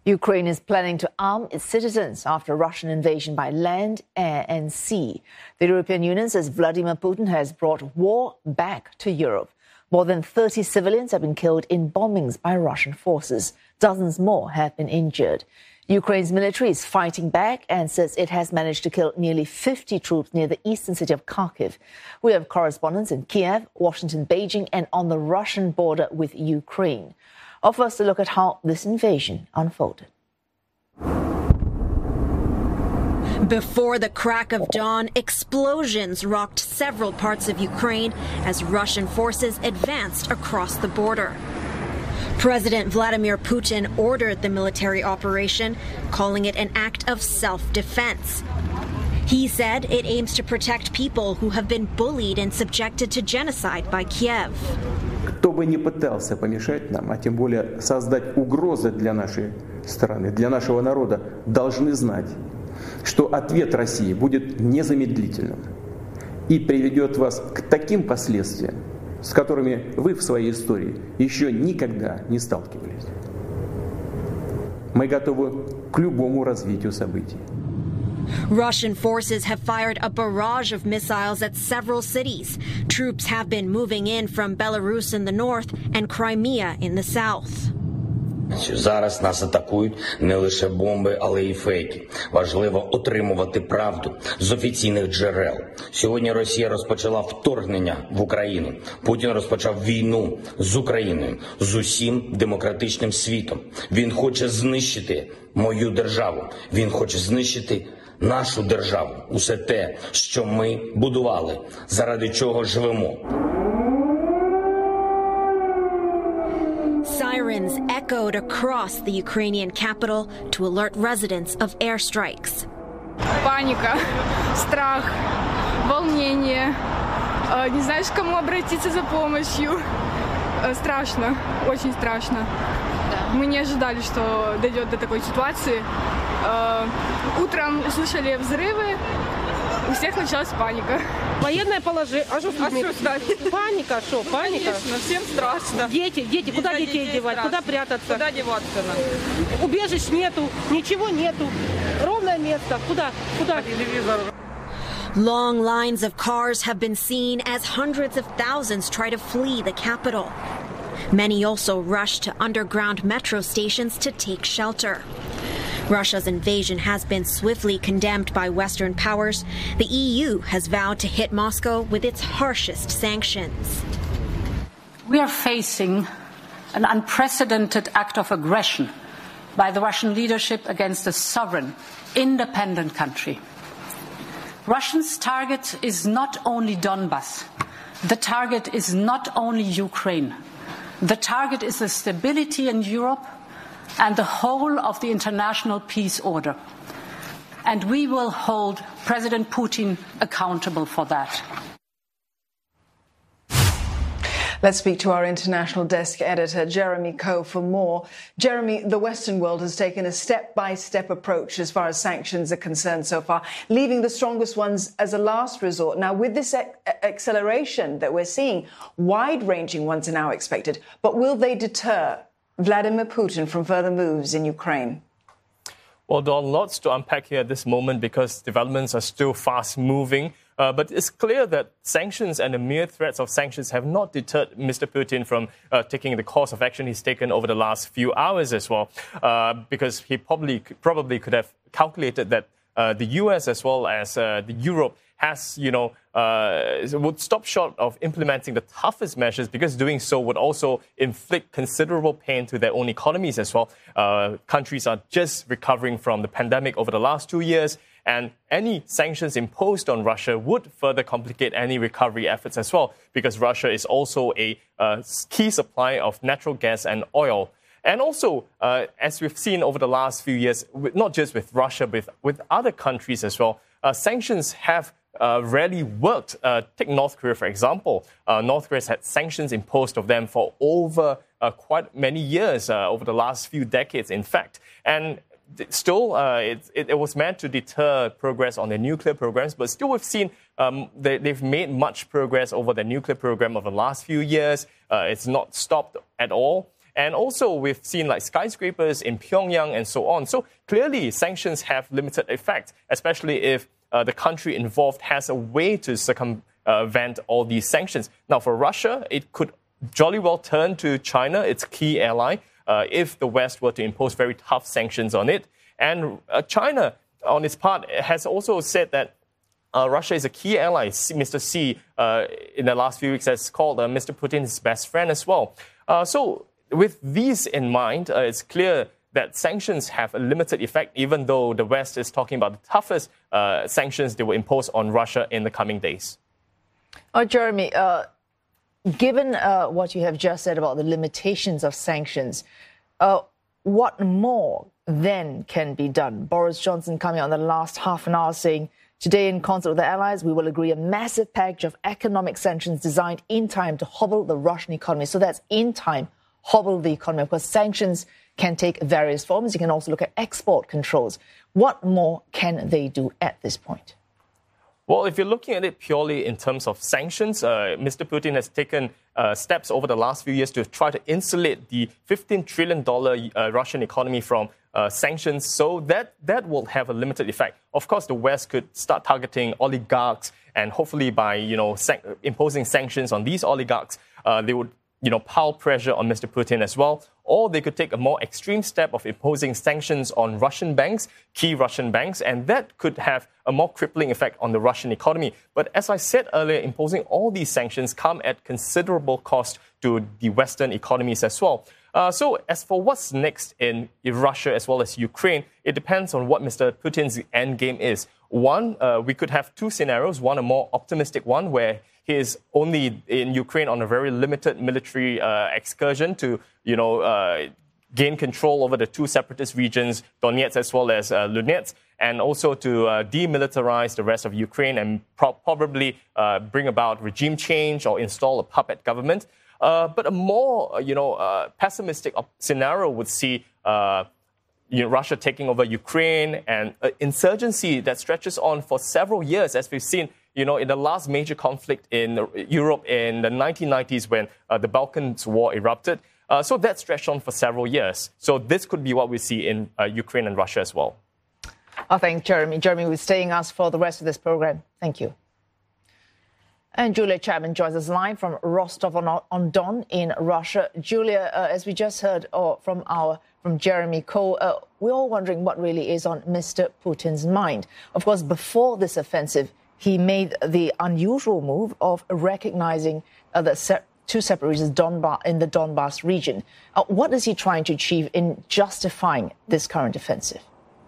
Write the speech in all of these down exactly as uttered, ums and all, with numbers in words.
Ukraine is planning to arm its citizens after a Russian invasion by land, air and sea. The European Union says Vladimir Putin has brought war back to Europe. More than thirty civilians have been killed in bombings by Russian forces. Dozens more have been injured. Ukraine's military is fighting back and says it has managed to kill nearly fifty troops near the eastern city of Kharkiv. We have correspondents in Kiev, Washington, Beijing and on the Russian border with Ukraine. Offer us a look at how this invasion unfolded. Before the crack of dawn, explosions rocked several parts of Ukraine as Russian forces advanced across the border. President Vladimir Putin ordered the military operation, calling it an act of self-defense. He said it aims to protect people who have been bullied and subjected to genocide by Kiev. Кто бы ни пытался помешать нам, а тем более создать угрозы для нашей страны, для нашего народа, должны знать, что ответ России будет незамедлительным и приведет вас к таким последствиям, с которыми вы в своей истории еще никогда не сталкивались. Мы готовы к любому развитию событий. Russian forces have fired a barrage of missiles at several cities. Troops have been moving in from Belarus in the north and Crimea in the south. Зараз нас атакують не лише бомби, але й фейки. Важливо отримувати правду з офіційних джерел. Сьогодні Росія розпочала вторгнення в Україну. Путін розпочав війну з Україною, з усім демократичним світом. Він хоче знищити мою державу. Він хоче знищити нашу державу. Усе те, що ми будували, заради чого живемо. Sirens echoed across the Ukrainian capital to alert residents of airstrikes. Паника, страх, волнение. Не знаешь, к кому обратиться за помощью. Страшно, очень страшно. Мы не ожидали, что дойдет до такой ситуации. Утром услышали взрывы, у всех началась паника. Военное положение. А что с людьми? Паника, что? Паника? Конечно, всем страшно. Дети, дети, куда Из-за детей детей девать? страшно. Куда прятаться? Куда деваться надо? Убежищ нету, ничего нету. Ровное место. Куда? Куда? Long lines of cars have been seen as hundreds of thousands try to flee the capital. Many also rush to underground metro stations to take shelter. Russia's invasion has been swiftly condemned by Western powers. The E U has vowed to hit Moscow with its harshest sanctions. We are facing an unprecedented act of aggression by the Russian leadership against a sovereign, independent country. Russia's target is not only Donbas. The target is not only Ukraine. The target is the stability in Europe and the whole of the international peace order. And we will hold President Putin accountable for that. Let's speak to our international desk editor, Jeremy Coe, for more. Jeremy, the Western world has taken a step-by-step approach as far as sanctions are concerned so far, leaving the strongest ones as a last resort. Now, with this ac- acceleration that we're seeing, wide-ranging ones are now expected. But will they deter Vladimir Putin from further moves in Ukraine? Well, Dawn, lots to unpack here at this moment because developments are still fast-moving. Uh, but it's clear that sanctions and the mere threats of sanctions have not deterred Mister Putin from uh, taking the course of action he's taken over the last few hours as well, uh, because he probably probably could have calculated that uh, the U S as well as uh, the Europe has, you know, uh, would stop short of implementing the toughest measures because doing so would also inflict considerable pain to their own economies as well. Uh, countries are just recovering from the pandemic over the last two years. And any sanctions imposed on Russia would further complicate any recovery efforts as well, because Russia is also a uh, key supplier of natural gas and oil. And also, uh, as we've seen over the last few years, not just with Russia, but with, with other countries as well, uh, sanctions have uh, rarely worked. Uh, take North Korea, for example. Uh, North Korea has had sanctions imposed of them for over uh, quite many years, uh, over the last few decades, in fact. And Still, uh, it, it, it was meant to deter progress on their nuclear programs, but still we've seen um, they, they've made much progress over their nuclear program over the last few years. Uh, it's not stopped at all. And also we've seen like skyscrapers in Pyongyang and so on. So clearly sanctions have limited effect, especially if uh, the country involved has a way to circumvent all these sanctions. Now for Russia, it could jolly well turn to China, its key ally, uh, if the West were to impose very tough sanctions on it. And uh, China, on its part, has also said that Uh, Russia is a key ally. Mister Xi, uh, in the last few weeks, has called uh, Mister Putin his best friend as well. Uh, so with these in mind, uh, it's clear that sanctions have a limited effect, even though the West is talking about the toughest uh, sanctions they will impose on Russia in the coming days. Oh, Jeremy, uh, given uh, what you have just said about the limitations of sanctions, uh, what more then can be done? Boris Johnson coming on the last half an hour saying, today, in concert with the allies, we will agree a massive package of economic sanctions designed in time to hobble the Russian economy. So that's in time, hobble the economy. Of course, sanctions can take various forms. You can also look at export controls. What more can they do at this point? Well, if you're looking at it purely in terms of sanctions, uh, Mister Putin has taken uh, steps over the last few years to try to insulate the fifteen trillion dollars uh, Russian economy from uh, sanctions. So that, that will have a limited effect. Of course, the West could start targeting oligarchs, and hopefully by, you know, san- imposing sanctions on these oligarchs, uh, they would, you know, pile pressure on Mister Putin as well. Or they could take a more extreme step of imposing sanctions on Russian banks, key Russian banks, and that could have a more crippling effect on the Russian economy. But as I said earlier, imposing all these sanctions come at considerable cost to the Western economies as well. Uh, so as for what's next in Russia as well as Ukraine, it depends on what Mister Putin's end game is. One, uh, we could have two scenarios. One, a more optimistic one, where he is only in Ukraine on a very limited military uh, excursion to, you know, uh, gain control over the two separatist regions, Donetsk as well as uh, Luhansk, and also to uh, demilitarize the rest of Ukraine and pro- probably uh, bring about regime change or install a puppet government. Uh, but a more, you know, uh, pessimistic op- scenario would see uh, you know, Russia taking over Ukraine and an insurgency that stretches on for several years, as we've seen, you know, in the last major conflict in Europe in the nineteen nineties when uh, the Balkans War erupted. Uh, so that stretched on for several years. So this could be what we see in uh, Ukraine and Russia as well. I thank Jeremy. Jeremy will stay with us for the rest of this program. Thank you. And Julia Chapman joins us live from Rostov-on-Don in Russia. Julia, uh, as we just heard uh, from our from Jeremy Ko, uh, we're all wondering what really is on Mister Putin's mind. Of course, before this offensive, he made the unusual move of recognizing uh, the se- two separate regions Donbass, in the Donbass region. Uh, what is he trying to achieve in justifying this current offensive?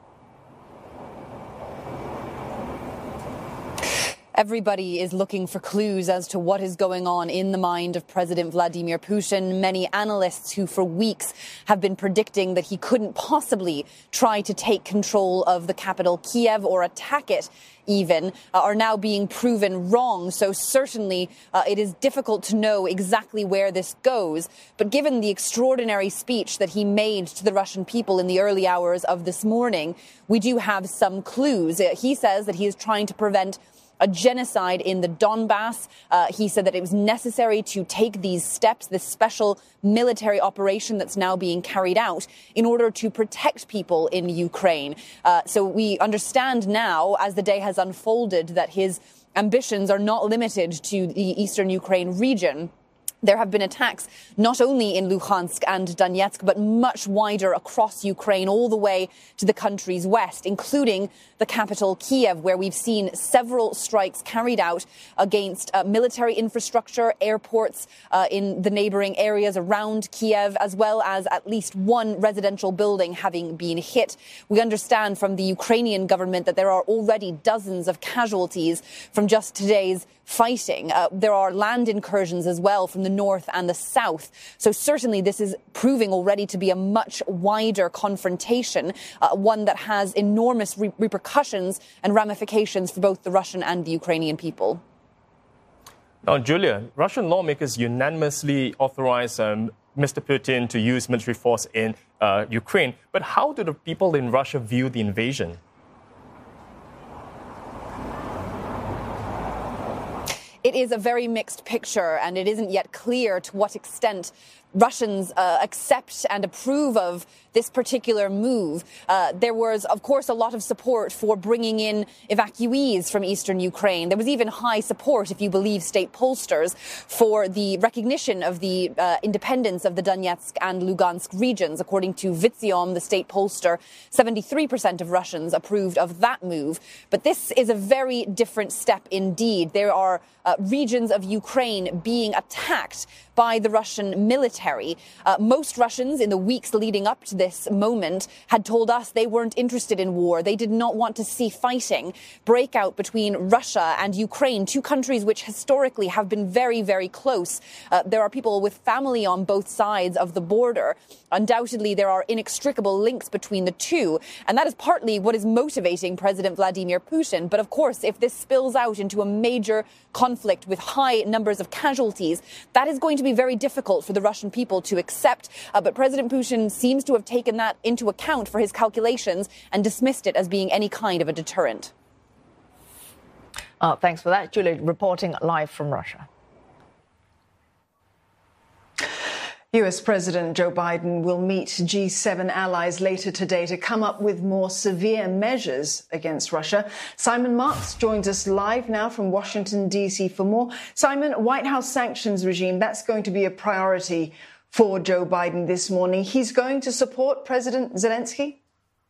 Everybody is looking for clues as to what is going on in the mind of President Vladimir Putin. Many analysts who for weeks have been predicting that he couldn't possibly try to take control of the capital, Kiev, or attack it even, uh, are now being proven wrong. So certainly uh, it is difficult to know exactly where this goes. But given the extraordinary speech that he made to the Russian people in the early hours of this morning, we do have some clues. Uh, he says that he is trying to prevent a genocide in the Donbass. Uh, he said that it was necessary to take these steps, this special military operation that's now being carried out in order to protect people in Ukraine. Uh, so we understand now, as the day has unfolded, that his ambitions are not limited to the eastern Ukraine region. There have been attacks not only in Luhansk and Donetsk, but much wider across Ukraine, all the way to the country's west, including the capital, Kiev, where we've seen several strikes carried out against uh, military infrastructure, airports uh, in the neighboring areas around Kiev, as well as at least one residential building having been hit. We understand from the Ukrainian government that there are already dozens of casualties from just today's fighting. Uh, there are land incursions as well from the north and the south. So certainly this is proving already to be a much wider confrontation, uh, one that has enormous re- repercussions and ramifications for both the Russian and the Ukrainian people. Now, Julia, Russian lawmakers unanimously authorized um, Mister Putin to use military force in uh, Ukraine. But how do the people in Russia view the invasion? It is a very mixed picture, and it isn't yet clear to what extent Russians uh, accept and approve of this particular move. Uh, there was, of course, a lot of support for bringing in evacuees from eastern Ukraine. There was even high support, if you believe state pollsters, for the recognition of the uh, independence of the Donetsk and Lugansk regions. According to Viziom, the state pollster, seventy-three percent of Russians approved of that move. But this is a very different step indeed. There are uh, regions of Ukraine being attacked by the Russian military. Uh, most Russians in the weeks leading up to this moment had told us they weren't interested in war. They did not want to see fighting break out between Russia and Ukraine, two countries which historically have been very, very close. Uh, there are people with family on both sides of the border. Undoubtedly, there are inextricable links between the two, and that is partly what is motivating President Vladimir Putin. But of course, if this spills out into a major conflict with high numbers of casualties, that is going to be very difficult for the Russian people to accept. Uh, but President Putin seems to have taken that into account for his calculations and dismissed it as being any kind of a deterrent. Uh, thanks for that, Julia, reporting live from Russia. U S President Joe Biden will meet G seven allies later today to come up with more severe measures against Russia. Simon Marks joins us live now from Washington, D C for more. Simon, White House sanctions regime, that's going to be a priority for Joe Biden this morning. He's going to support President Zelensky?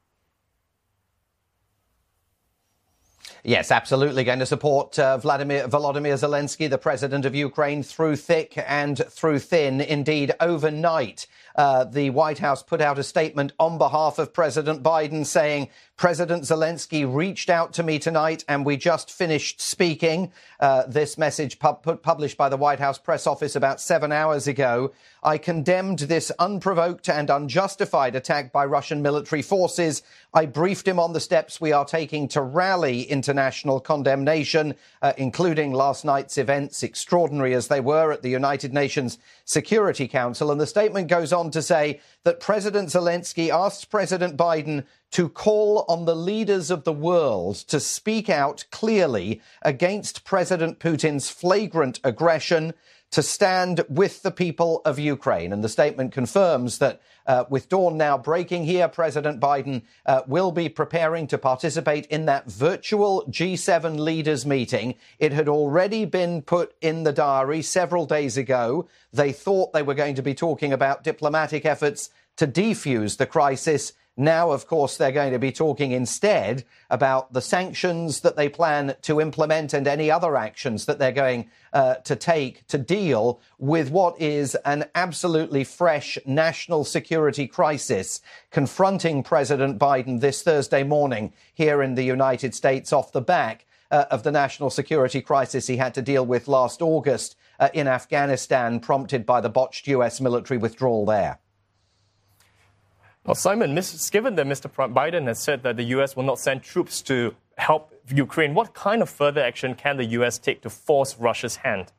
Yes, absolutely going to support uh, Vladimir Volodymyr Zelensky, the president of Ukraine, through thick and through thin. Indeed, overnight, uh, the White House put out a statement on behalf of President Biden saying, President Zelensky reached out to me tonight and we just finished speaking. Uh, this message pub- published by the White House press office about seven hours ago. I condemned this unprovoked and unjustified attack by Russian military forces. I briefed him on the steps we are taking to rally international condemnation, uh, including last night's events, extraordinary as they were, at the United Nations Security Council. And the statement goes on to say that President Zelensky asked President Biden to call on the leaders of the world to speak out clearly against President Putin's flagrant aggression, to stand with the people of Ukraine. And the statement confirms that uh, with dawn now breaking here, President Biden uh, will be preparing to participate in that virtual G seven leaders meeting. It had already been put in the diary several days ago. They thought they were going to be talking about diplomatic efforts to defuse the crisis. Now, of course, they're going to be talking instead about the sanctions that they plan to implement and any other actions that they're going uh, to take to deal with what is an absolutely fresh national security crisis confronting President Biden this Thursday morning here in the United States off the back uh, of the national security crisis he had to deal with last August uh, in Afghanistan, prompted by the botched U S military withdrawal there. Well, Simon, given that Mister Biden has said that the U S will not send troops to help Ukraine, what kind of further action can the U S take to force Russia's hand?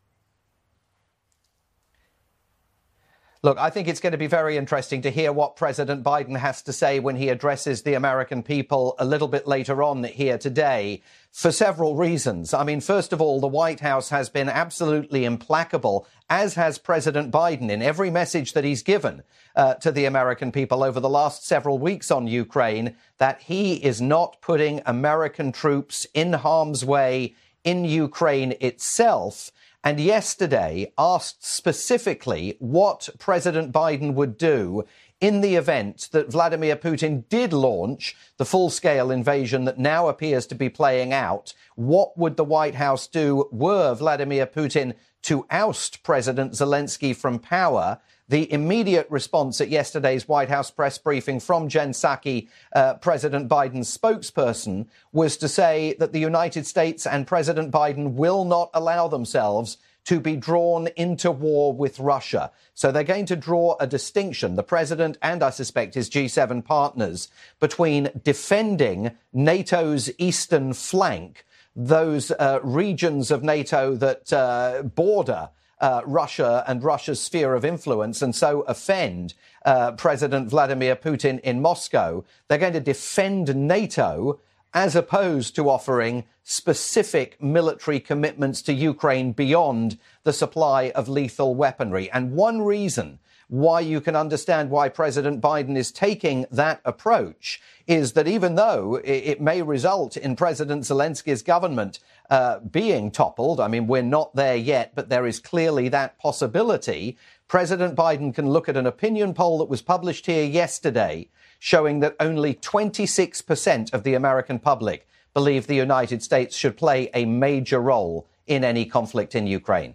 Look, I think it's going to be very interesting to hear what President Biden has to say when he addresses the American people a little bit later on here today, for several reasons. I mean, first of all, the White House has been absolutely implacable, as has President Biden, in every message that he's given uh, to the American people over the last several weeks on Ukraine, that he is not putting American troops in harm's way in Ukraine itself. And yesterday asked specifically what President Biden would do in the event that Vladimir Putin did launch the full-scale invasion that now appears to be playing out. What would the White House do were Vladimir Putin to oust President Zelensky from power? The immediate response at yesterday's White House press briefing from Jen Psaki, uh, President Biden's spokesperson, was to say that the United States and President Biden will not allow themselves to be drawn into war with Russia. So they're going to draw a distinction, the president and, I suspect, his G seven partners, between defending NATO's eastern flank, those uh, regions of NATO that uh, border Uh, Russia and Russia's sphere of influence, and so offend uh, President Vladimir Putin in Moscow. They're going to defend NATO as opposed to offering specific military commitments to Ukraine beyond the supply of lethal weaponry. And one reason why you can understand why President Biden is taking that approach is that even though it may result in President Zelensky's government uh, being toppled, I mean, we're not there yet, but there is clearly that possibility, President Biden can look at an opinion poll that was published here yesterday showing that only twenty-six percent of the American public believe the United States should play a major role in any conflict in Ukraine.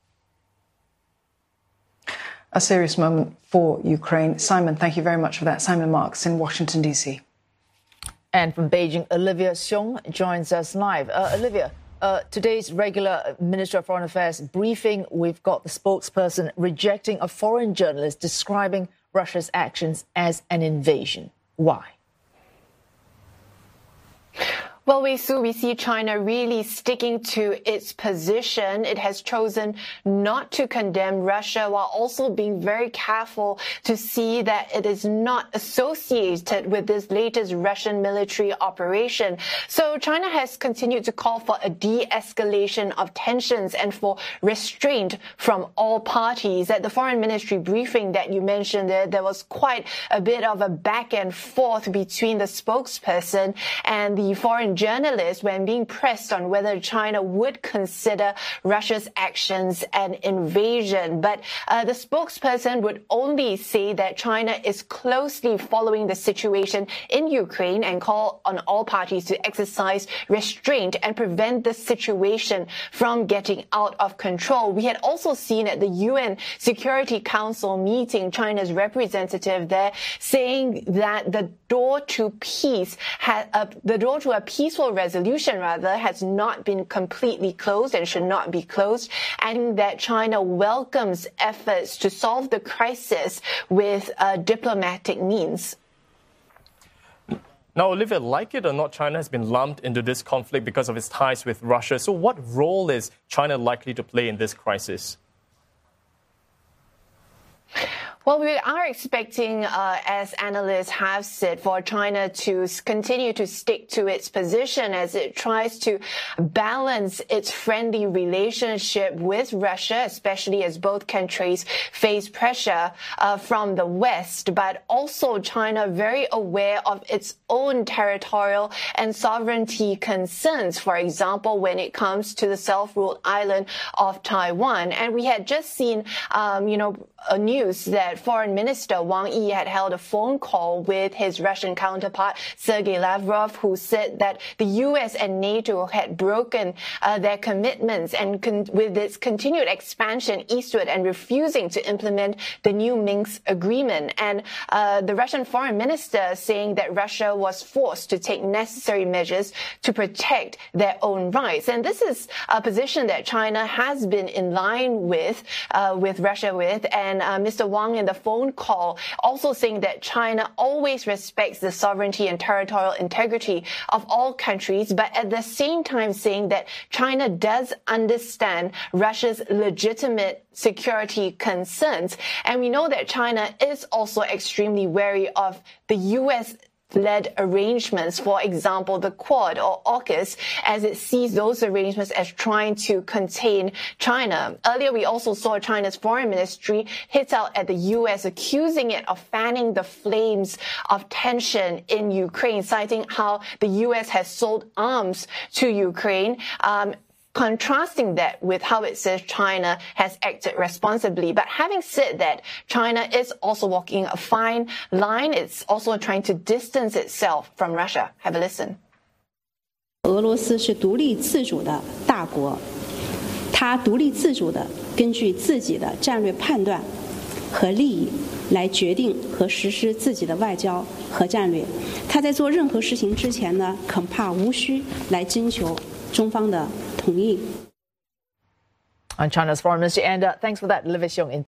A serious moment for Ukraine. Simon, thank you very much for that. Simon Marks in Washington, D C. And from Beijing, Olivia Xiong joins us live. Uh, Olivia, uh, today's regular Minister of Foreign Affairs briefing, we've got the spokesperson rejecting a foreign journalist describing Russia's actions as an invasion. Why? Well, Wei Su, we see China really sticking to its position. It has chosen not to condemn Russia while also being very careful to see that it is not associated with this latest Russian military operation. So China has continued to call for a de-escalation of tensions and for restraint from all parties. At the foreign ministry briefing that you mentioned there, there was quite a bit of a back and forth between the spokesperson and the foreign journalists when being pressed on whether China would consider Russia's actions an invasion. But uh, the spokesperson would only say that China is closely following the situation in Ukraine and call on all parties to exercise restraint and prevent the situation from getting out of control. We had also seen at the U N Security Council meeting China's representative there saying that the door to peace, had, uh, the door to a peaceful resolution, rather, has not been completely closed and should not be closed, adding that China welcomes efforts to solve the crisis with uh, diplomatic means. Now, Olivia, like it or not, China has been lumped into this conflict because of its ties with Russia. So what role is China likely to play in this crisis? Well, we are expecting, uh, as analysts have said, for China to continue to stick to its position as it tries to balance its friendly relationship with Russia, especially as both countries face pressure uh, from the West. But also China very aware of its own territorial and sovereignty concerns, for example, when it comes to the self-ruled island of Taiwan. And we had just seen, um, you know, a news that Foreign Minister Wang Yi had held a phone call with his Russian counterpart, Sergei Lavrov, who said that the U S and NATO had broken uh, their commitments and con- with its continued expansion eastward and refusing to implement the new Minsk agreement. And uh, the Russian foreign minister saying that Russia was forced to take necessary measures to protect their own rights. And this is a position that China has been in line with, uh, with Russia with. And uh, Mister Wang in the phone call also saying that China always respects the sovereignty and territorial integrity of all countries, but at the same time saying that China does understand Russia's legitimate security concerns. And we know that China is also extremely wary of the U S led arrangements, for example, the Quad or AUKUS, as it sees those arrangements as trying to contain China. Earlier, we also saw China's foreign ministry hit out at the U S, accusing it of fanning the flames of tension in Ukraine, citing how the U S has sold arms to Ukraine. Um, contrasting that with how it says China has acted responsibly. But having said that, China is also walking a fine line. It's also trying to distance itself from Russia. Have a listen. 俄罗斯是独立自主的大国，它独立自主的根据自己的战略判断和利益来决定和实施自己的外交和战略。它在做任何事情之前呢，恐怕无需来征求中方的同意。 On China's foreign ministry, and uh, thanks for that, Olivia Xiong in